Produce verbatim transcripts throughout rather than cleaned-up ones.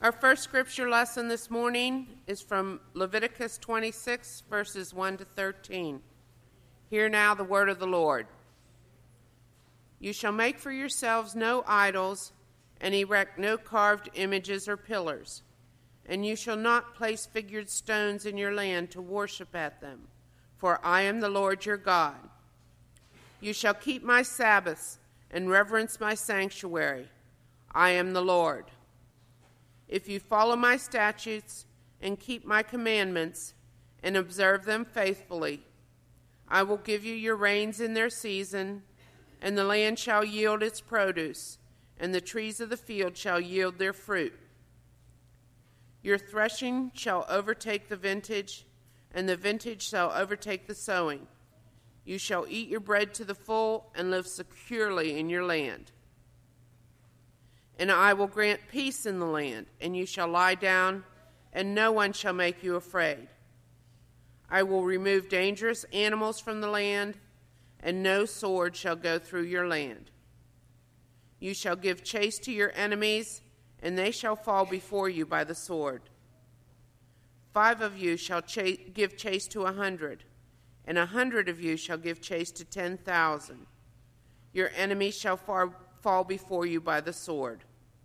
Our first scripture lesson this morning is from Leviticus twenty-six, verses one to thirteen. Hear now the word of the Lord. You shall make for yourselves no idols, and erect no carved images or pillars, and you shall not place figured stones in your land to worship at them, for I am the Lord your God. You shall keep my Sabbaths and reverence my sanctuary. I am the Lord. If you follow my statutes and keep my commandments and observe them faithfully, I will give you your rains in their season, and the land shall yield its produce, and the trees of the field shall yield their fruit. Your threshing shall overtake the vintage, and the vintage shall overtake the sowing. You shall eat your bread to the full and live securely in your land. And I will grant peace in the land, and you shall lie down, and no one shall make you afraid. I will remove dangerous animals from the land, and no sword shall go through your land. You shall give chase to your enemies, and they shall fall before you by the sword. Five of you shall ch- give chase to a hundred, and a hundred of you shall give chase to ten thousand. Your enemies shall far- fall before you by the sword.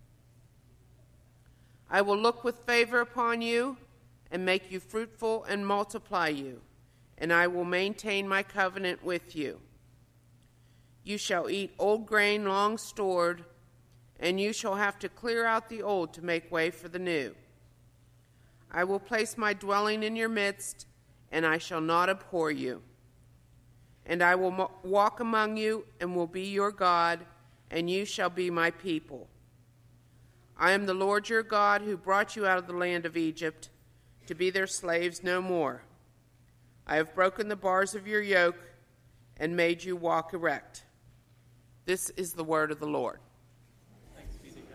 I will look with favor upon you and make you fruitful and multiply you, and I will maintain my covenant with you. You shall eat old grain long stored, and you shall have to clear out the old to make way for the new. I will place my dwelling in your midst, and I shall not abhor you. And I will mo- walk among you and will be your God, and you shall be my people. I am the Lord your God who brought you out of the land of Egypt to be their slaves no more. I have broken the bars of your yoke and made you walk erect. This is the word of the Lord. Thanks be to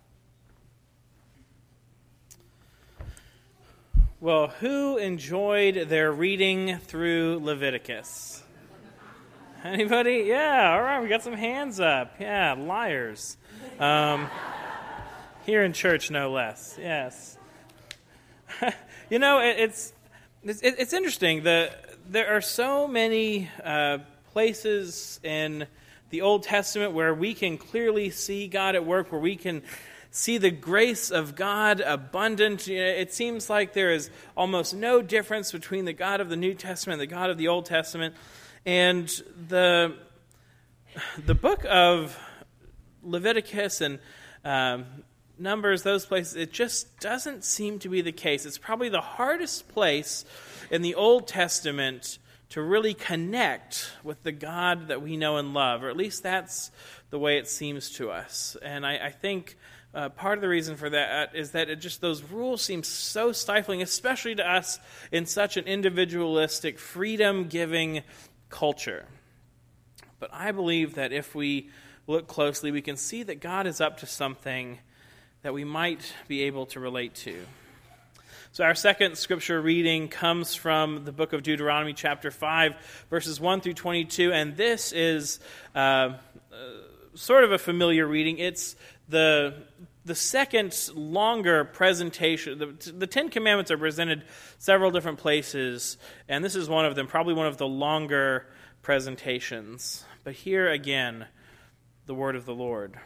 God. Well, who enjoyed their reading through Leviticus? Anybody? Yeah, all right, we got some hands up. Yeah, liars. Um, here in church, no less. Yes. You know, it, it's it's it's interesting. The there are so many uh, places in the Old Testament where we can clearly see God at work, where we can see the grace of God abundant. You know, it seems like there is almost no difference between the God of the New Testament and the God of the Old Testament. And the the book of Leviticus and um, Numbers, those places, it just doesn't seem to be the case. It's probably the hardest place in the Old Testament to really connect with the God that we know and love, or at least that's the way it seems to us. And I, I think uh, part of the reason for that is that it just those rules seem so stifling, especially to us in such an individualistic, freedom-giving culture. But I believe that if we look closely, we can see that God is up to something that we might be able to relate to. So our second scripture reading comes from the book of Deuteronomy chapter five, verses one through twenty-two, and this is uh, uh, sort of a familiar reading. It's the the second longer presentation. The, the Ten Commandments are presented several different places, and this is one of them, probably one of the longer presentations. But here again, the word of the Lord.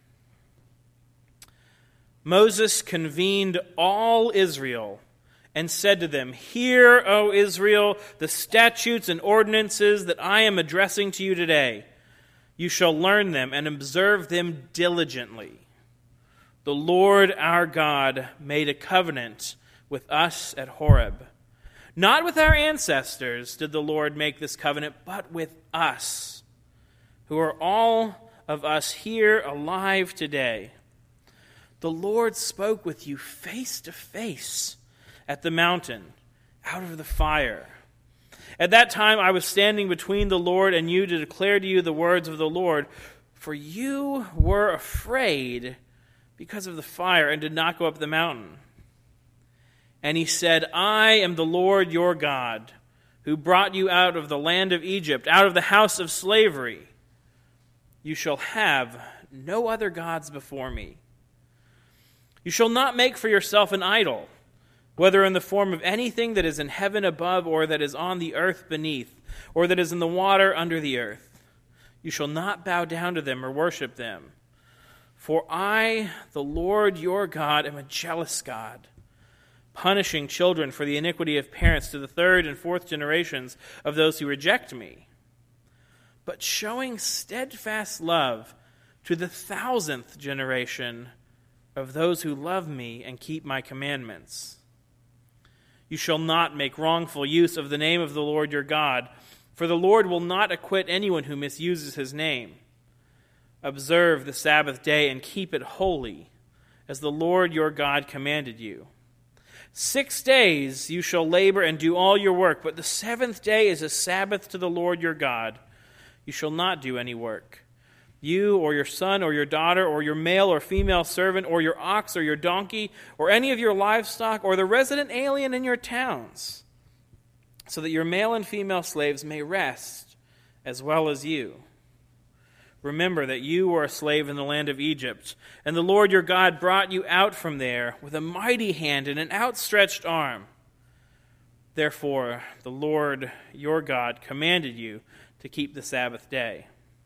Moses convened all Israel and said to them, "Hear, O Israel, the statutes and ordinances that I am addressing to you today. You shall learn them and observe them diligently. The Lord our God made a covenant with us at Horeb. Not with our ancestors did the Lord make this covenant, but with us, who are all of us here alive today. The Lord spoke with you face to face at the mountain, out of the fire. At that time I was standing between the Lord and you to declare to you the words of the Lord, for you were afraid because of the fire and did not go up the mountain." And he said, "I am the Lord your God, who brought you out of the land of Egypt, out of the house of slavery. You shall have no other gods before me. You shall not make for yourself an idol, whether in the form of anything that is in heaven above, or that is on the earth beneath, or that is in the water under the earth. You shall not bow down to them or worship them. For I, the Lord your God, am a jealous God, punishing children for the iniquity of parents to the third and fourth generations of those who reject me, but showing steadfast love to the thousandth generation of those who love me and keep my commandments. You shall not make wrongful use of the name of the Lord your God, for the Lord will not acquit anyone who misuses his name. Observe the Sabbath day and keep it holy, as the Lord your God commanded you. Six days you shall labor and do all your work, but the seventh day is a Sabbath to the Lord your God. You shall not do any work. You or your son or your daughter or your male or female servant or your ox or your donkey or any of your livestock or the resident alien in your towns, so that your male and female slaves may rest as well as you. Remember that you were a slave in the land of Egypt, and the Lord your God brought you out from there with a mighty hand and an outstretched arm. Therefore, the Lord your God commanded you to keep the Sabbath day.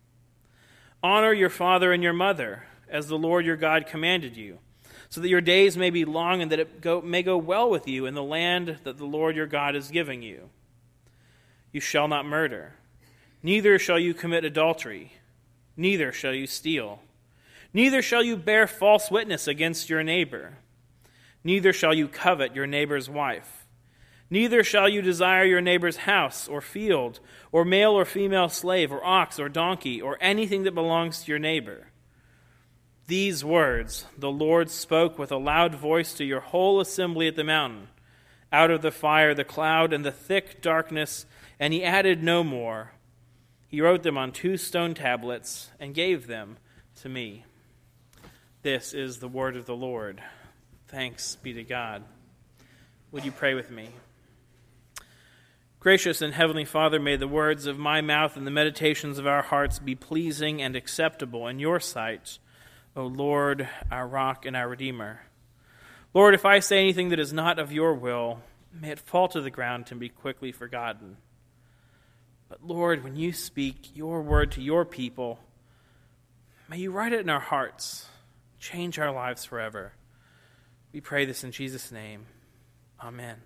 Honor your father and your mother, as the Lord your God commanded you, so that your days may be long and that it go, may go well with you in the land that the Lord your God is giving you. You shall not murder, neither shall you commit adultery, neither shall you steal, neither shall you bear false witness against your neighbor, neither shall you covet your neighbor's wife, neither shall you desire your neighbor's house or field or male or female slave or ox or donkey or anything that belongs to your neighbor. These words the Lord spoke with a loud voice to your whole assembly at the mountain, out of the fire, the cloud, and the thick darkness, and he added no more. He wrote them on two stone tablets and gave them to me. This is the word of the Lord. Thanks be to God. Would you pray with me? Gracious and Heavenly Father, may the words of my mouth and the meditations of our hearts be pleasing and acceptable in your sight, O Lord, our rock and our Redeemer. Lord, if I say anything that is not of your will, may it fall to the ground and be quickly forgotten. But Lord, when you speak your word to your people, may you write it in our hearts, change our lives forever. We pray this in Jesus' name. Amen.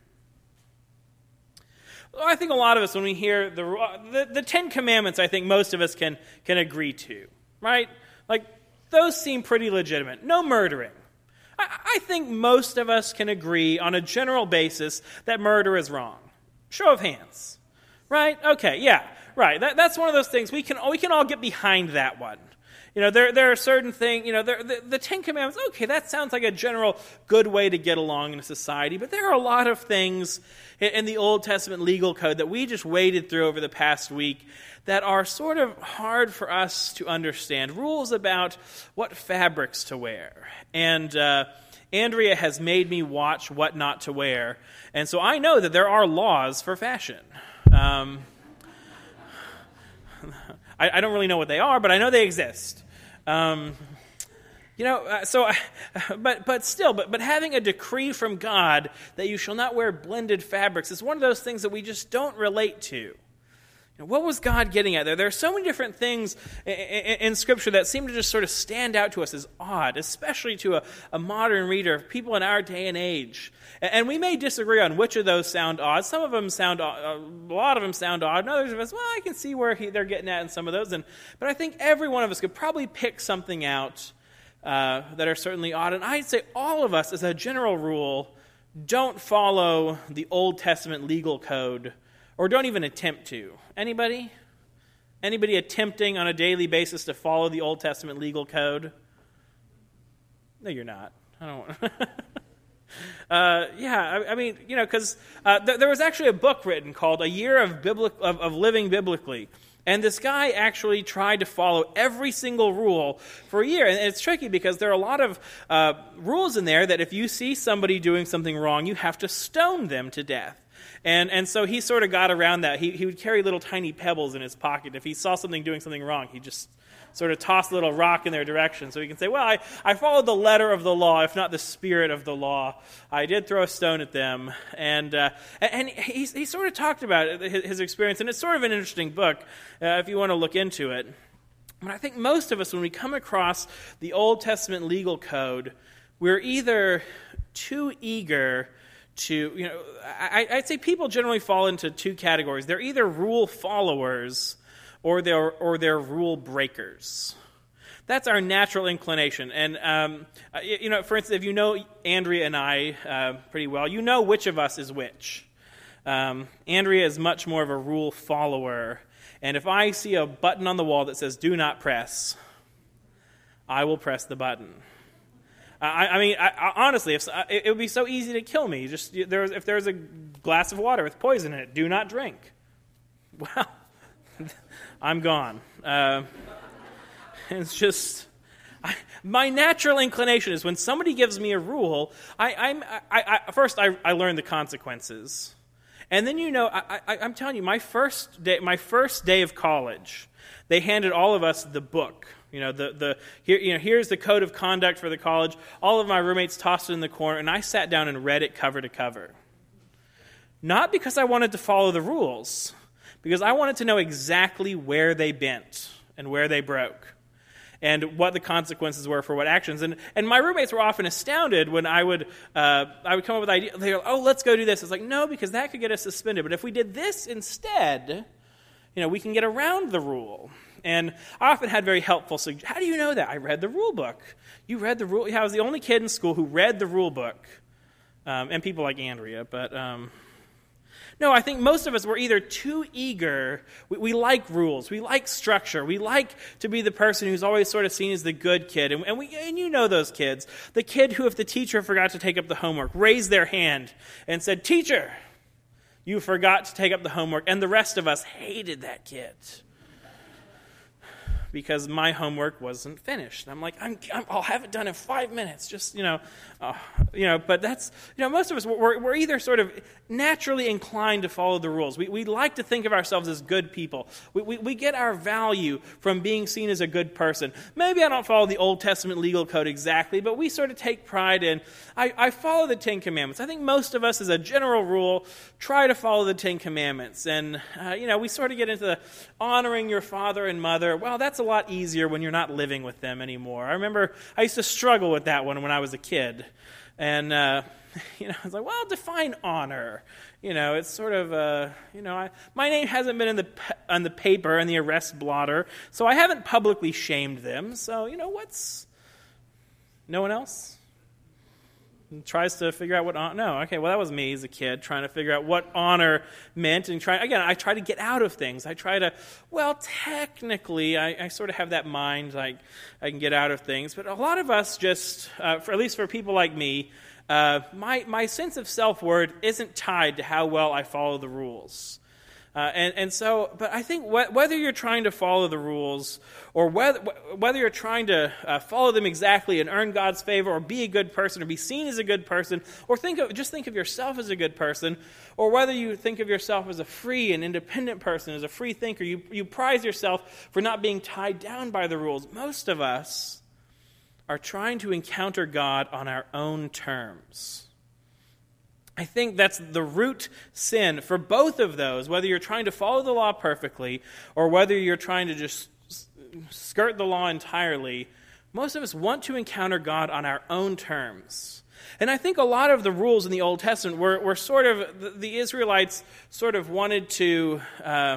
Well, I think a lot of us, when we hear the, the the Ten Commandments, I think most of us can can agree to, right? Like, those seem pretty legitimate. No murdering. I, I think most of us can agree on a general basis that murder is wrong. Show of hands. Right? Okay, yeah, right. That, that's one of those things. We can we can all get behind that one. You know, there there are certain things, you know, there, the, the Ten Commandments, okay, that sounds like a general good way to get along in a society, but there are a lot of things in, in the Old Testament legal code that we just waded through over the past week that are sort of hard for us to understand. Rules about what fabrics to wear. And uh, Andrea has made me watch What Not to Wear, and so I know that there are laws for fashion. Um, I, I don't really know what they are, but I know they exist. Um, you know, uh, so, uh, but but still, but but having a decree from God that you shall not wear blended fabrics is one of those things that we just don't relate to. You know, what was God getting at there? There are so many different things in, in, in Scripture that seem to just sort of stand out to us as odd, especially to a, a modern reader, people in our day and age. And we may disagree on which of those sound odd. Some of them sound odd, a lot of them sound odd, and others of us, well, I can see where he, they're getting at in some of those. And but I think every one of us could probably pick something out uh, that are certainly odd. And I'd say all of us, as a general rule, don't follow the Old Testament legal code, or don't even attempt to. Anybody? Anybody attempting on a daily basis to follow the Old Testament legal code? No, you're not. I don't want Uh, yeah, I, I mean, you know, because uh, th- there was actually a book written called A Year of, Biblic- of, of Living Biblically. And this guy actually tried to follow every single rule for a year. And it's tricky because there are a lot of uh, rules in there that if you see somebody doing something wrong, you have to stone them to death. And and so he sort of got around that. He he would carry little tiny pebbles in his pocket. If he saw something doing something wrong, he'd just sort of toss a little rock in their direction. So we can say, well, I, I followed the letter of the law, if not the spirit of the law. I did throw a stone at them. And uh, and he, he sort of talked about his, his experience, and it's sort of an interesting book uh, if you want to look into it. But I think most of us, when we come across the Old Testament legal code, we're either too eager to, you know, I, I'd say people generally fall into two categories. They're either rule followers or they're, or they're rule breakers. That's our natural inclination. And, um, you know, for instance, if you know Andrea and I uh, pretty well, you know which of us is which. Um, Andrea is much more of a rule follower. And if I see a button on the wall that says, do not press, I will press the button. I, I mean, I, I, honestly, if, it, it would be so easy to kill me. Just there was, if there's a glass of water with poison in it, do not drink. Well, I'm gone. Uh, it's just I, my natural inclination is when somebody gives me a rule, I, I'm I, I, first I, I learn the consequences, and then you know I, I, I'm telling you, my first day, my first day of college, they handed all of us the book. You know, the, the here you know here's the code of conduct for the college. All of my roommates tossed it in the corner, and I sat down and read it cover to cover. Not because I wanted to follow the rules, because I wanted to know exactly where they bent and where they broke, and what the consequences were for what actions. And and my roommates were often astounded when I would uh, I would come up with ideas. They go, "Oh, let's go do this." It's like, no, because that could get us suspended. But if we did this instead, you know, we can get around the rule. And I often had very helpful suggestions. How do you know that? I read the rule book. You read the rule? Yeah, I was the only kid in school who read the rule book. Um, and people like Andrea. But um, no, I think most of us were either too eager. We, we like rules. We like structure. We like to be the person who's always sort of seen as the good kid. And, and, we, and you know those kids. The kid who, if the teacher forgot to take up the homework, raised their hand and said, "Teacher, you forgot to take up the homework." And the rest of us hated that kid, because my homework wasn't finished. I'm like, I'm, I'm, I'll have it done in five minutes. Just, you know, uh, you know. But that's, you know, most of us, we're, we're either sort of naturally inclined to follow the rules. We, we like to think of ourselves as good people. We, we, we get our value from being seen as a good person. Maybe I don't follow the Old Testament legal code exactly, but we sort of take pride in, I, I follow the Ten Commandments. I think most of us, as a general rule, try to follow the Ten Commandments. And, uh, you know, we sort of get into the honoring your father and mother. Well, that's a lot easier when you're not living with them anymore. I remember I used to struggle with that one when I was a kid. And, uh, you know, I was like, well, define honor. You know, it's sort of, uh, you know, I, my name hasn't been in the on the paper and the arrest blotter, so I haven't publicly shamed them. So, you know, what's, no one else? Tries to figure out what honor. No, okay, well, that was me as a kid trying to figure out what honor meant. And try, again, I try to get out of things. I try to, well, technically, I, I sort of have that mind, like I can get out of things. But a lot of us just, uh, for, at least for people like me, uh, my, my sense of self-worth isn't tied to how well I follow the rules. Uh, and, and so, but I think wh- whether you're trying to follow the rules or whether whether you're trying to uh, follow them exactly and earn God's favor or be a good person or be seen as a good person or think of just think of yourself as a good person, or whether you think of yourself as a free and independent person, as a free thinker, you, you prize yourself for not being tied down by the rules. Most of us are trying to encounter God on our own terms. I think that's the root sin for both of those, whether you're trying to follow the law perfectly or whether you're trying to just skirt the law entirely. Most of us want to encounter God on our own terms. And I think a lot of the rules in the Old Testament were, were sort of, the, the Israelites sort of wanted to, uh,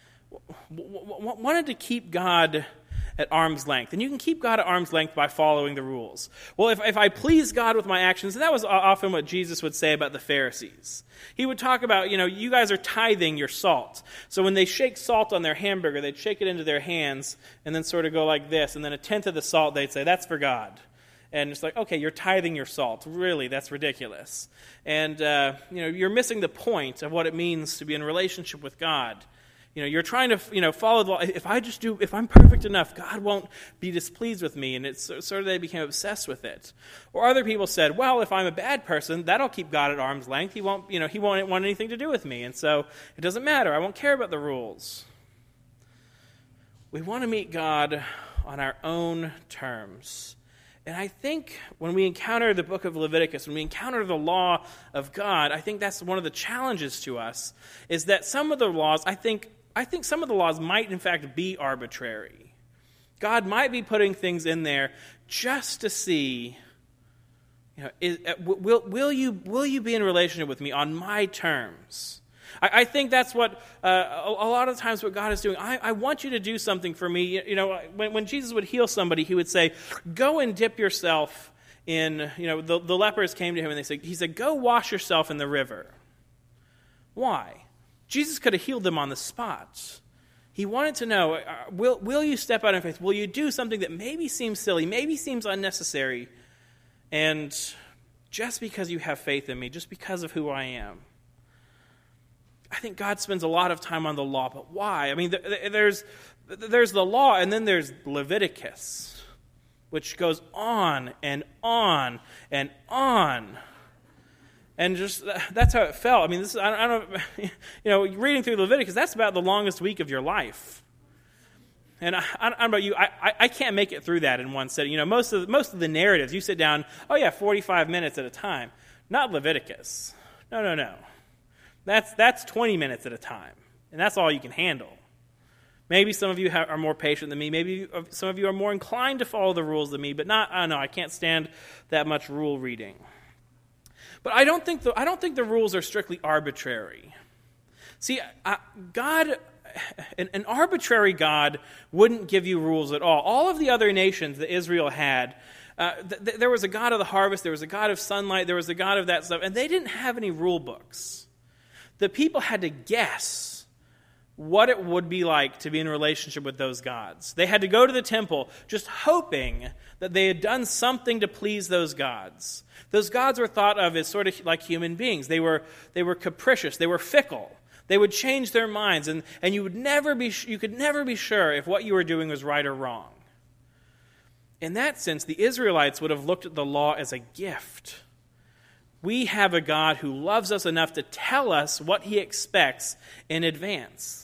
w- w- wanted to keep God at arm's length. And you can keep God at arm's length by following the rules. Well, if, if I please God with my actions, and that was often what Jesus would say about the Pharisees. He would talk about, you know, you guys are tithing your salt. So when they shake salt on their hamburger, they'd shake it into their hands and then sort of go like this. And then a tenth of the salt, they'd say, that's for God. And it's like, okay, you're tithing your salt. Really, that's ridiculous. And, uh, you know, you're missing the point of what it means to be in relationship with God. You know, you're trying to, you know, follow the law. If I just do, if I'm perfect enough, God won't be displeased with me. And it's sort of they became obsessed with it. Or other people said, well, if I'm a bad person, that'll keep God at arm's length. He won't, you know, he won't want anything to do with me. And so it doesn't matter. I won't care about the rules. We want to meet God on our own terms. And I think when we encounter the book of Leviticus, when we encounter the law of God, I think that's one of the challenges to us, is that some of the laws, I think, I think some of the laws might in fact be arbitrary. God might be putting things in there just to see, you know, is, will, will, you, will you be in a relationship with me on my terms? I, I think that's what, uh, a, a lot of times what God is doing. I, I want you to do something for me. You, you know, when, when Jesus would heal somebody, he would say, go and dip yourself in, you know, the, the lepers came to him and they said, he said, go wash yourself in the river. Why? Jesus could have healed them on the spot. He wanted to know, uh, will, will you step out in faith? Will you do something that maybe seems silly, maybe seems unnecessary, and just because you have faith in me, just because of who I am? I think God spends a lot of time on the law, but why? I mean, there's there's the law, and then there's Leviticus, which goes on and on and on. And just that's how it felt. I mean, this is, I don't, you know, reading through Leviticus, that's about the longest week of your life. And I, I don't know about you, I, I can't make it through that in one sitting. You know, most of most of the narratives, you sit down, oh yeah, forty-five minutes at a time. Not Leviticus. No, no, no. That's that's twenty minutes at a time, and that's all you can handle. Maybe some of you have, are more patient than me. Maybe some of you are more inclined to follow the rules than me, but not. I don't know. I can't stand that much rule reading. But I don't think the I don't think the rules are strictly arbitrary. See, I, God, an, an arbitrary God wouldn't give you rules at all. All of the other nations that Israel had, uh, th- th- there was a God of the harvest, there was a God of sunlight, there was a God of that stuff, and they didn't have any rule books. The people had to guess what it would be like to be in a relationship with those gods. They had to go to the temple just hoping that they had done something to please those gods. Those gods were thought of as sort of like human beings. They were they were capricious. They were fickle. They would change their minds, and, and you would never be you could never be sure if what you were doing was right or wrong. In that sense, the Israelites would have looked at the law as a gift. We have a God who loves us enough to tell us what he expects in advance.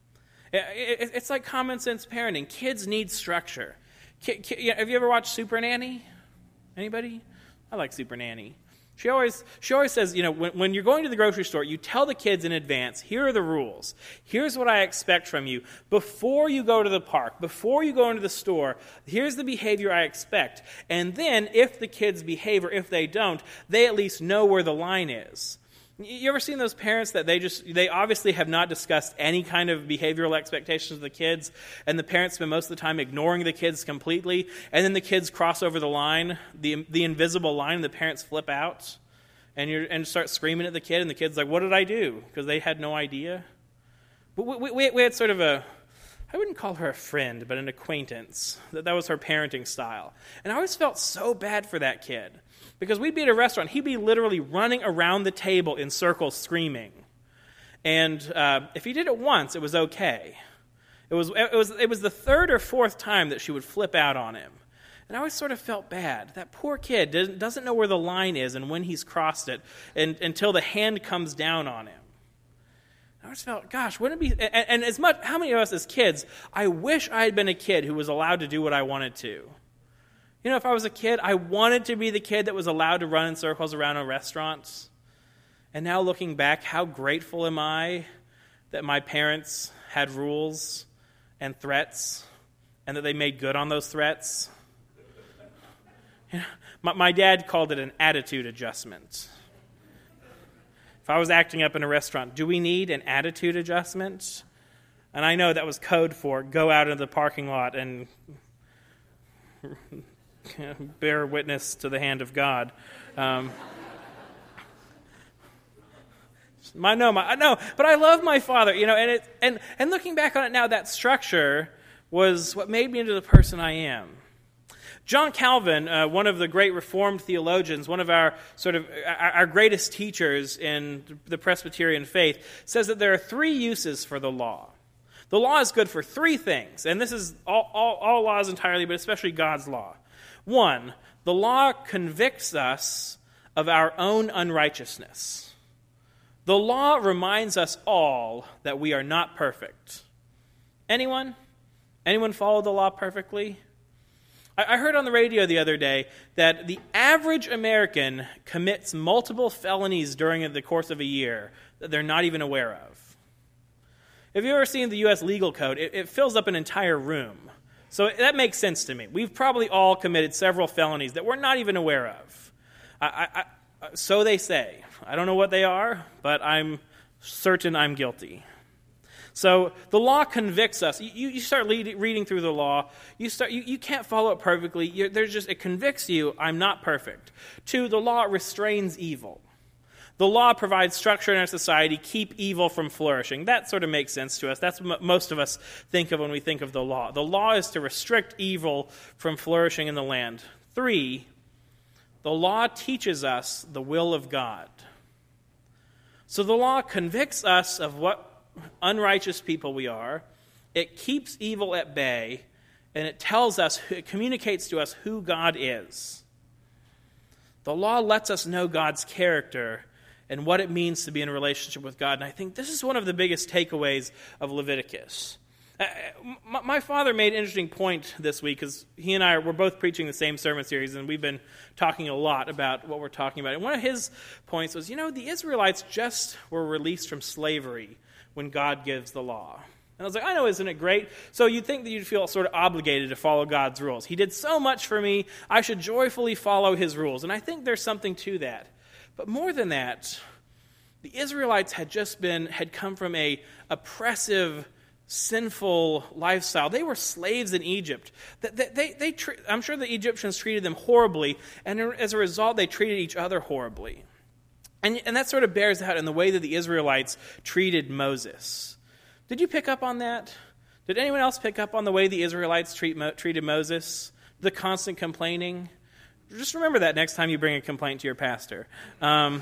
It's like common sense parenting. Kids need structure. Have you ever watched Super Nanny? Anybody? I like Super Nanny. She always she always says, you know, when, when you're going to the grocery store, you tell the kids in advance, here are the rules. Here's what I expect from you. Before you go to the park, before you go into the store, here's the behavior I expect. And then if the kids behave or if they don't, they at least know where the line is. You ever seen those parents that they just, they obviously have not discussed any kind of behavioral expectations of the kids, and the parents spend most of the time ignoring the kids completely, and then the kids cross over the line, the the invisible line, and the parents flip out and you and start screaming at the kid, and the kid's like, what did I do? Because they had no idea. We, we, we had sort of a, I wouldn't call her a friend, but an acquaintance. That, that was her parenting style. And I always felt so bad for that kid. Because we'd be at a restaurant, he'd be literally running around the table in circles screaming. And uh, if he did it once, it was okay. It was, it was it was the third or fourth time that she would flip out on him. And I always sort of felt bad. That poor kid doesn't, doesn't know where the line is and when he's crossed it and, until the hand comes down on him. I always felt, gosh, wouldn't it be... And, and as much, how many of us as kids, I wish I had been a kid who was allowed to do what I wanted to. You know, if I was a kid, I wanted to be the kid that was allowed to run in circles around a restaurant. And now looking back, how grateful am I that my parents had rules and threats and that they made good on those threats. You know, my, my dad called it an attitude adjustment. If I was acting up in a restaurant, do we need an attitude adjustment? And I know that was code for go out into the parking lot and bear witness to the hand of God. Um, my no, my no, but I love my father, you know, and it and and looking back on it now, that structure was what made me into the person I am. John Calvin, uh, one of the great Reformed theologians, one of our sort of our, our greatest teachers in the Presbyterian faith, says that there are three uses for the law. The law is good for three things, and this is all, all, all laws entirely, but especially God's law. One, the law convicts us of our own unrighteousness. The law reminds us all that we are not perfect. Anyone? Anyone follow the law perfectly? I heard on the radio the other day that the average American commits multiple felonies during the course of a year that they're not even aware of. If you've ever seen the U S legal code, it, it fills up an entire room. So that makes sense to me. We've probably all committed several felonies that we're not even aware of. I, I, I, so they say. I don't know what they are, but I'm certain I'm guilty. So the law convicts us. You, you start lead, reading through the law. You start. You, you can't follow it perfectly. You're, there's just it convicts you. I'm not perfect. Two, the law restrains evil. The law provides structure in our society, keep evil from flourishing. That sort of makes sense to us. That's what most of us think of when we think of the law. The law is to restrict evil from flourishing in the land. Three, the law teaches us the will of God. So the law convicts us of what unrighteous people we are. It keeps evil at bay, and it tells us, it communicates to us who God is. The law lets us know God's character and what it means to be in a relationship with God. And I think this is one of the biggest takeaways of Leviticus. Uh, my, my father made an interesting point this week, because he and I were both preaching the same sermon series, and we've been talking a lot about what we're talking about. And one of his points was, you know, the Israelites just were released from slavery when God gives the law. And I was like, I know, isn't it great? So you'd think that you'd feel sort of obligated to follow God's rules. He did so much for me, I should joyfully follow his rules. And I think there's something to that. But more than that, the Israelites had just been, had come from a oppressive, sinful lifestyle. They were slaves in Egypt. They, they, they, they, I'm sure the Egyptians treated them horribly, and as a result, they treated each other horribly. And, and that sort of bears out in the way that the Israelites treated Moses. Did you pick up on that? Did anyone else pick up on the way the Israelites treat, treated Moses? The constant complaining? Just remember that next time you bring a complaint to your pastor. Um,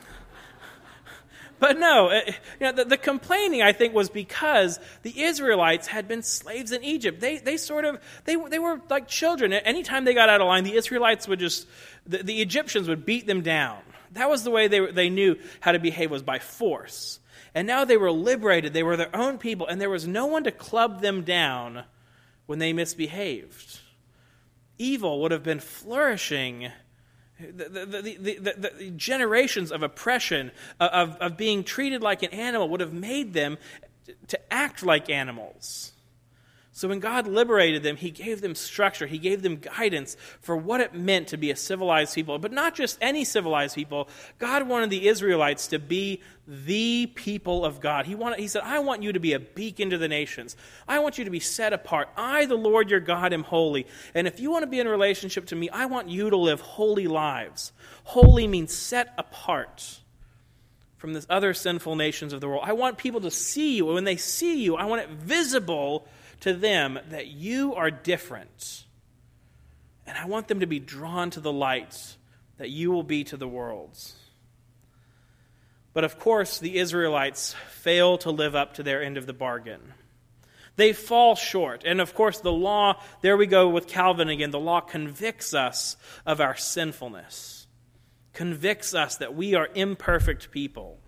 but no, it, you know, the, the complaining, I think, was because the Israelites had been slaves in Egypt. They they sort of, they, they were like children. Anytime they got out of line, the Israelites would just, the, the Egyptians would beat them down. That was the way they they knew how to behave, was by force. And now they were liberated. They were their own people, and there was no one to club them down when they misbehaved. Evil would have been flourishing. The, the, the, the, the, the generations of oppression, of, of being treated like an animal, would have made them to act like animals. So when God liberated them, he gave them structure. He gave them guidance for what it meant to be a civilized people. But not just any civilized people. God wanted the Israelites to be the people of God. He wanted, he said, I want you to be a beacon to the nations. I want you to be set apart. I, the Lord your God, am holy. And if you want to be in a relationship to me, I want you to live holy lives. Holy means set apart from the other sinful nations of the world. I want people to see you. And when they see you, I want it visible to them that you are different. And I want them to be drawn to the light that you will be to the world. But of course, the Israelites fail to live up to their end of the bargain. They fall short. And of course, the law, there we go with Calvin again, the law convicts us of our sinfulness. Convicts us that we are imperfect people.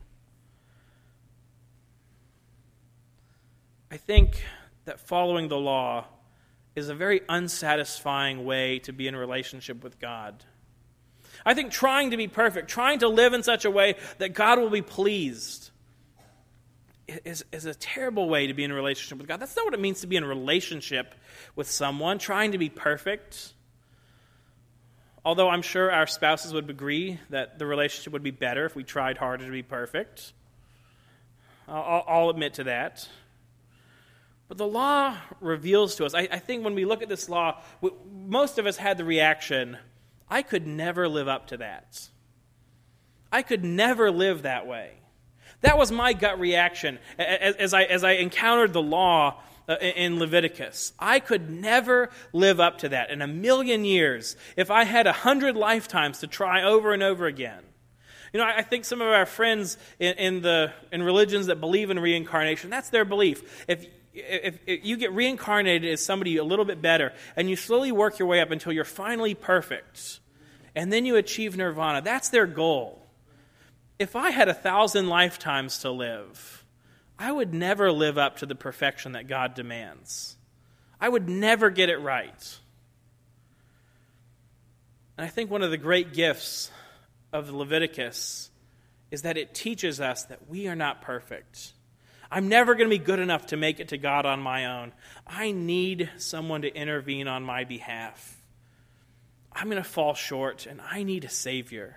I think that following the law is a very unsatisfying way to be in a relationship with God. I think trying to be perfect, trying to live in such a way that God will be pleased, is, is a terrible way to be in a relationship with God. That's not what it means to be in a relationship with someone, trying to be perfect. Although I'm sure our spouses would agree that the relationship would be better if we tried harder to be perfect. I'll, I'll admit to that. But the law reveals to us, I, I think when we look at this law, we, most of us had the reaction, I could never live up to that. I could never live that way. That was my gut reaction as, as, I, as I encountered the law uh, in Leviticus. I could never live up to that in a million years if I had a hundred lifetimes to try over and over again. You know, I think some of our friends in, in the in religions that believe in reincarnation, that's their belief. If If, if you get reincarnated as somebody a little bit better, and you slowly work your way up until you're finally perfect, and then you achieve nirvana, that's their goal. If I had a thousand lifetimes to live, I would never live up to the perfection that God demands. I would never get it right. And I think one of the great gifts of Leviticus is that it teaches us that we are not perfect. I'm never going to be good enough to make it to God on my own. I need someone to intervene on my behalf. I'm going to fall short, and I need a Savior.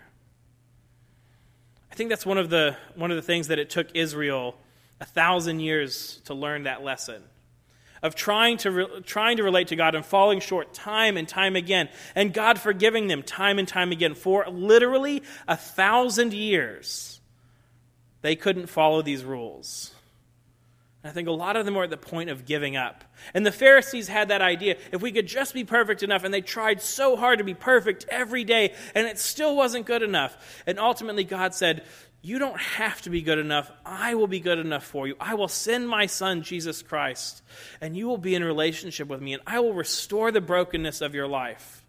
I think that's one of the one of the things that it took Israel a thousand years to learn that lesson of trying to re- trying to relate to God and falling short time and time again, and God forgiving them time and time again. For literally a thousand years, they couldn't follow these rules. And I think a lot of them were at the point of giving up. And the Pharisees had that idea. If we could just be perfect enough, and they tried so hard to be perfect every day, and it still wasn't good enough. And ultimately God said, you don't have to be good enough. I will be good enough for you. I will send my son, Jesus Christ, and you will be in a relationship with me, and I will restore the brokenness of your life.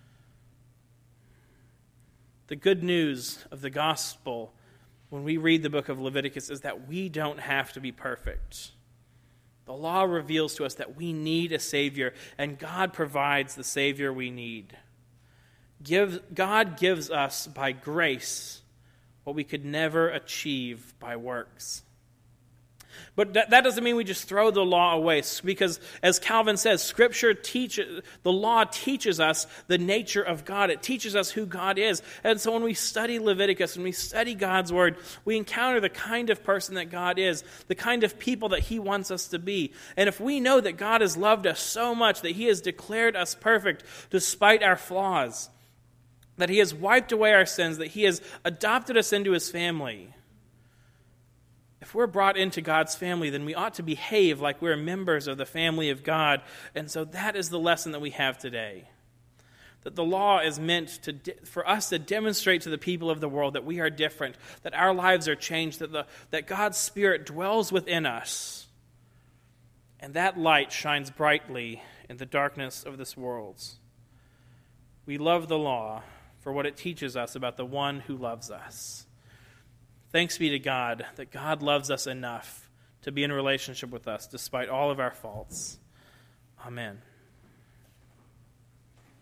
The good news of the gospel when we read the book of Leviticus is that we don't have to be perfect. The law reveals to us that we need a Savior, and God provides the Savior we need. Give, God gives us by grace what we could never achieve by works. But that, that doesn't mean we just throw the law away, because as Calvin says, Scripture teaches, the law teaches us the nature of God. It teaches us who God is. And so when we study Leviticus, when we study God's Word, we encounter the kind of person that God is, the kind of people that He wants us to be. And if we know that God has loved us so much, that He has declared us perfect despite our flaws, that He has wiped away our sins, that He has adopted us into His family, if we're brought into God's family, then we ought to behave like we're members of the family of God. And so that is the lesson that we have today. That the law is meant to for us to demonstrate to the people of the world that we are different, that our lives are changed, that, the, that God's Spirit dwells within us. And that light shines brightly in the darkness of this world. We love the law for what it teaches us about the one who loves us. Thanks be to God that God loves us enough to be in a relationship with us despite all of our faults. Amen.